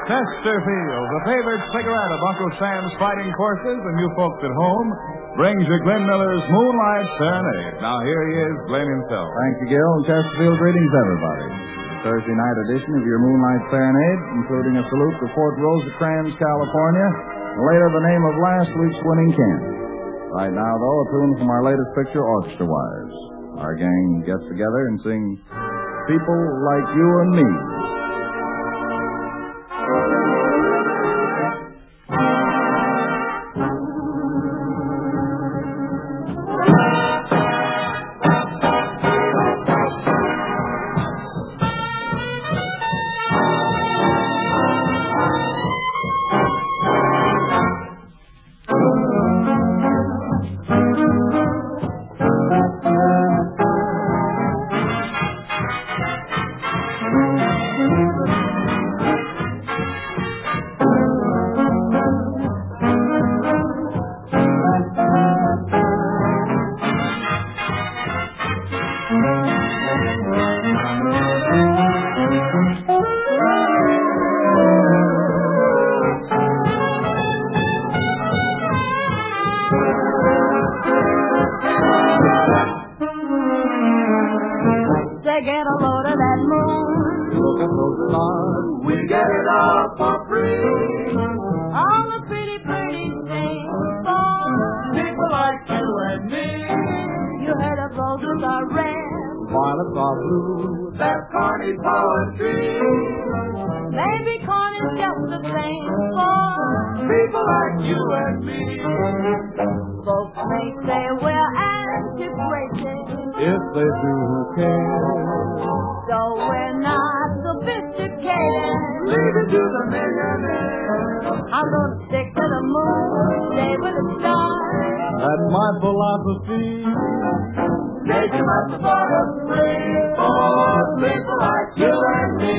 Chesterfield, the favorite cigarette of Uncle Sam's fighting forces and you folks at home, brings you Glenn Miller's Moonlight Serenade. Now here he is, Glenn himself. Thank you, Gil. Chesterfield greetings, everybody. The Thursday night edition of your Moonlight Serenade, including a salute to Fort Rosecrans, California, and later the name of last week's winning camp. Right now, though, a tune from our latest picture, Orchestra Wires. Our gang gets together and sings People Like You and Me. Get a load of that moon. Look at those stars. We get it all for free. All the pretty, pretty things for people like you and me. You heard of roses are red, Violets are blue. that's corny poetry. Maybe corn is just the same for people like you and me. Folks may say we're antiquated, If they do care. so we're not sophisticated. Leave it to the millionaire. I'm gonna stick to the moon, stay with the stars. That's my philosophy. Taking up the bottom free for people like you and me.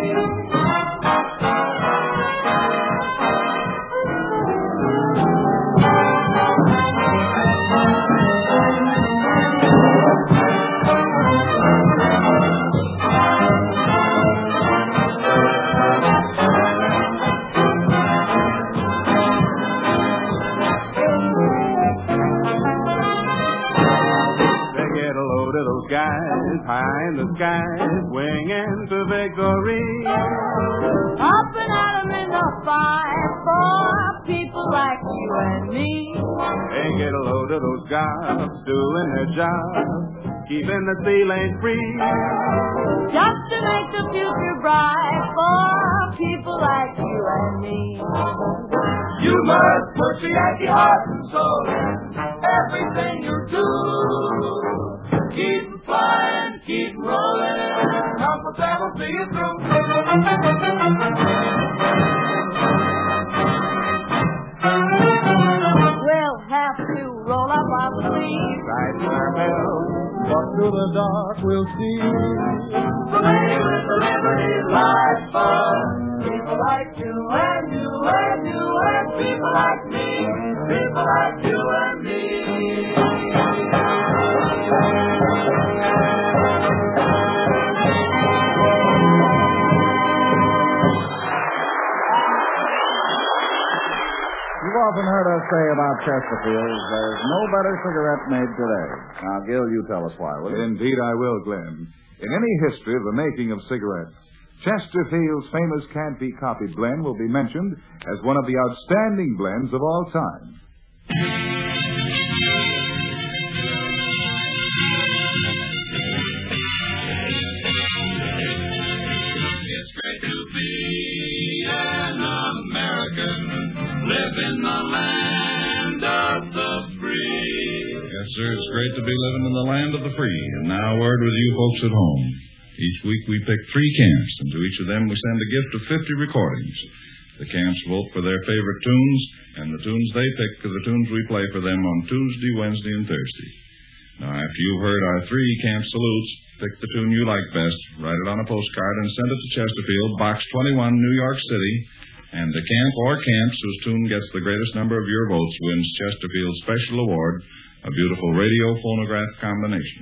Guys high in the sky, swinging to victory. Up and at 'em in the fight for people like you and me. They get a load of those guys doing their job, keeping the sea lanes free. Just to make the future bright for people like you and me. You must put your Yankee heart and soul in everything you do. Keep flying, keep rolling, Uncle Sam will see you through. We'll have to roll up our sleeves, Tighten our belts, But through the dark we'll see. play with the liberty lies for people like you and you and you and people like me, people like you and me. You've often heard us say about Chesterfield, there's no better cigarette made today. Now, Gil, you tell us why, will you? Indeed I will, Glenn. In any history of the making of cigarettes, Chesterfield's famous Can't Be Copied blend will be mentioned as one of the outstanding blends of all time. It's great to be an American, live in the land of the free. Yes, sir, it's great to be living in the land of the free. And now a word with you folks at home. Each week we pick 3 camps, and to each of them we send a gift of 50 recordings. The camps vote for their favorite tunes, and the tunes they pick are the tunes we play for them on Tuesday, Wednesday, and Thursday. Now, after you've heard our 3 camp salutes, pick the tune you like best, write it on a postcard, and send it to Chesterfield, Box 21, New York City. And the camp or camps whose tune gets the greatest number of your votes wins Chesterfield's special award, a beautiful radio-phonograph combination.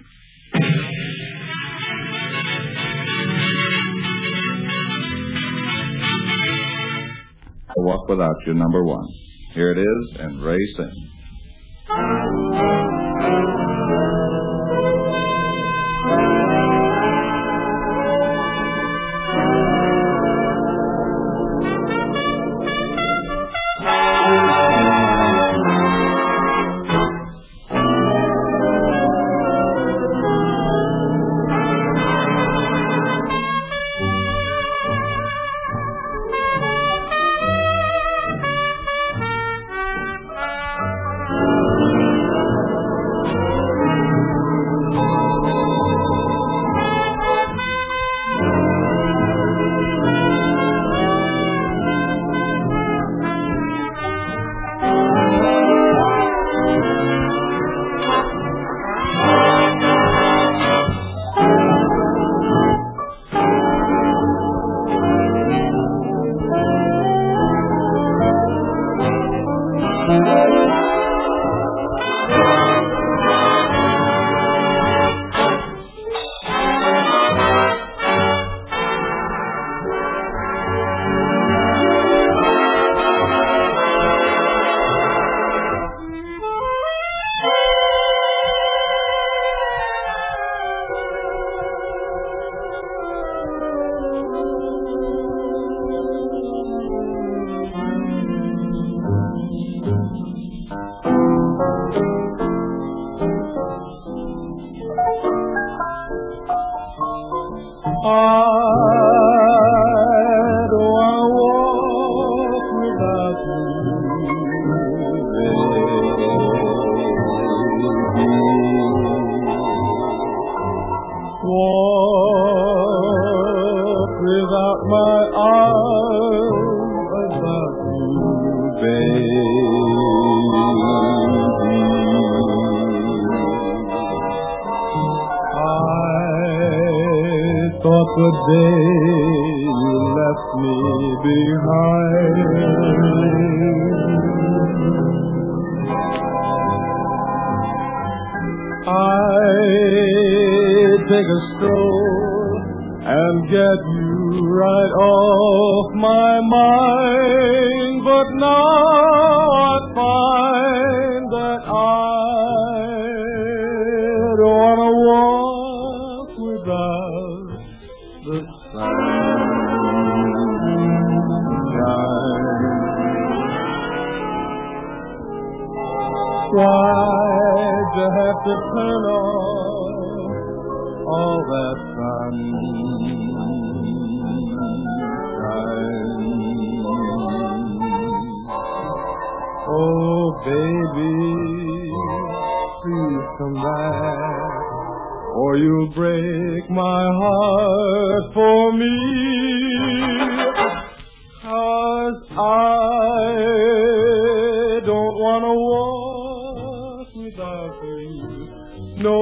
to walk without you, number 1. Here it is, and Ray sings. The day you left me behind, I'd take a stroll and get you right off my mind, but now I find that I don't want to walk without the sunshine. Why'd you have to turn off all that sunshine? Oh, baby, please come back, or you'll break my heart for me. 'Cause I don't want to walk without you. No,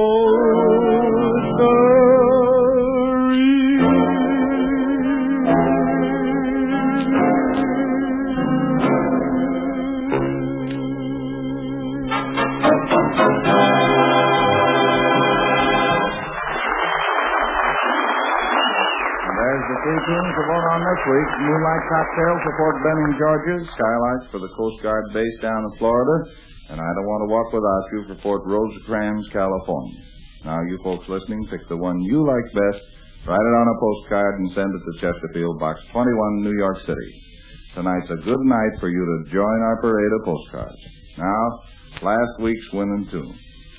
Three tunes to vote on this week. Moonlight Cocktails for Fort Benning, Georgia. Skylights for the Coast Guard base down in Florida. And I Don't Want to Walk Without You for Fort Rosecrans, California. Now, you folks listening, pick the one you like best, write it on a postcard, and send it to Chesterfield, Box 21, New York City. Tonight's a good night for you to join our parade of postcards. Now, last week's winning tune.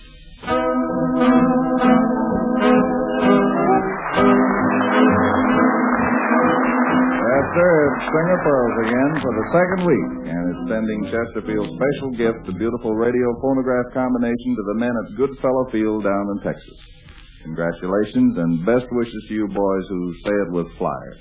Yes, sir, it's Stringer Pearls again for the second week, and it's sending Chesterfield's special gift, the beautiful radio-phonograph combination, to the men at Goodfellow Field down in Texas. Congratulations and best wishes to you boys who say it with flyers.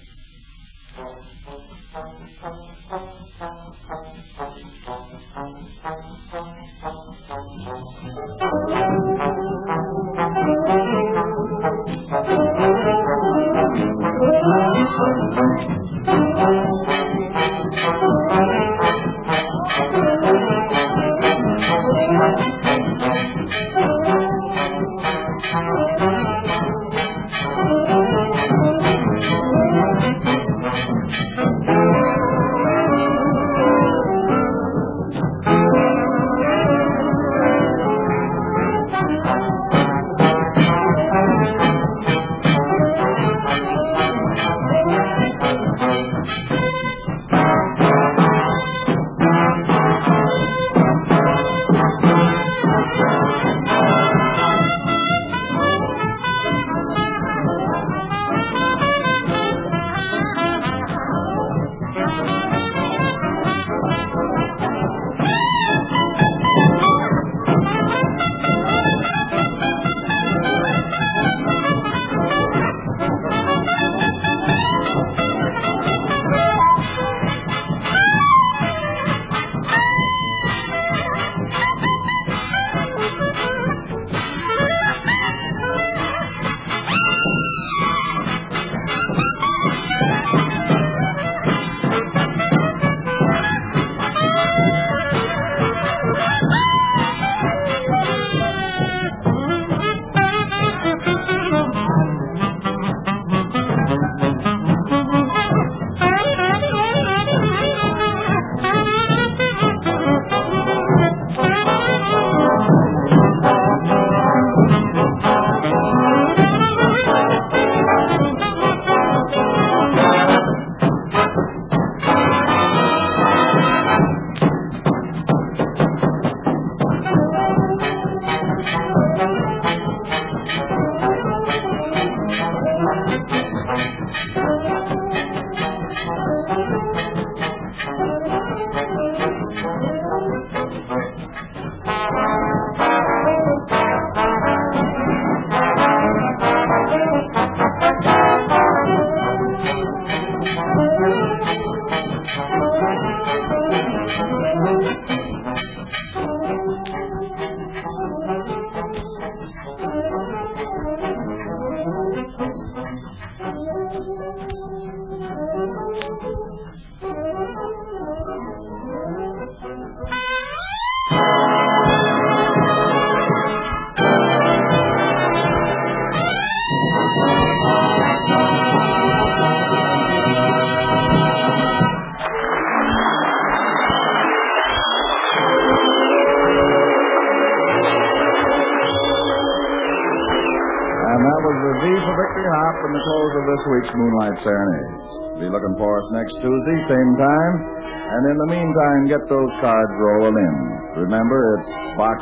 from the close of this week's Moonlight Serenade. Be looking for us next Tuesday, same time. And in the meantime, get those cards rolling in. Remember, it's Box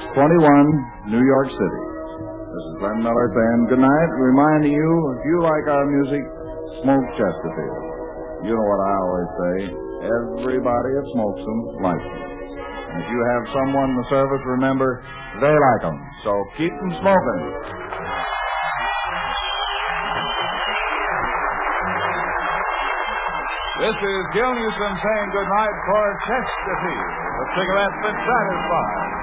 21, New York City. This is Glenn Miller saying good night, reminding you, if you like our music, smoke Chesterfield. You know what I always say, everybody that smokes them likes them. And if you have someone in the service, remember, they like them. So keep them smoking. This is Gil Newsom saying good night for Chesterfield, the cigarette that satisfies.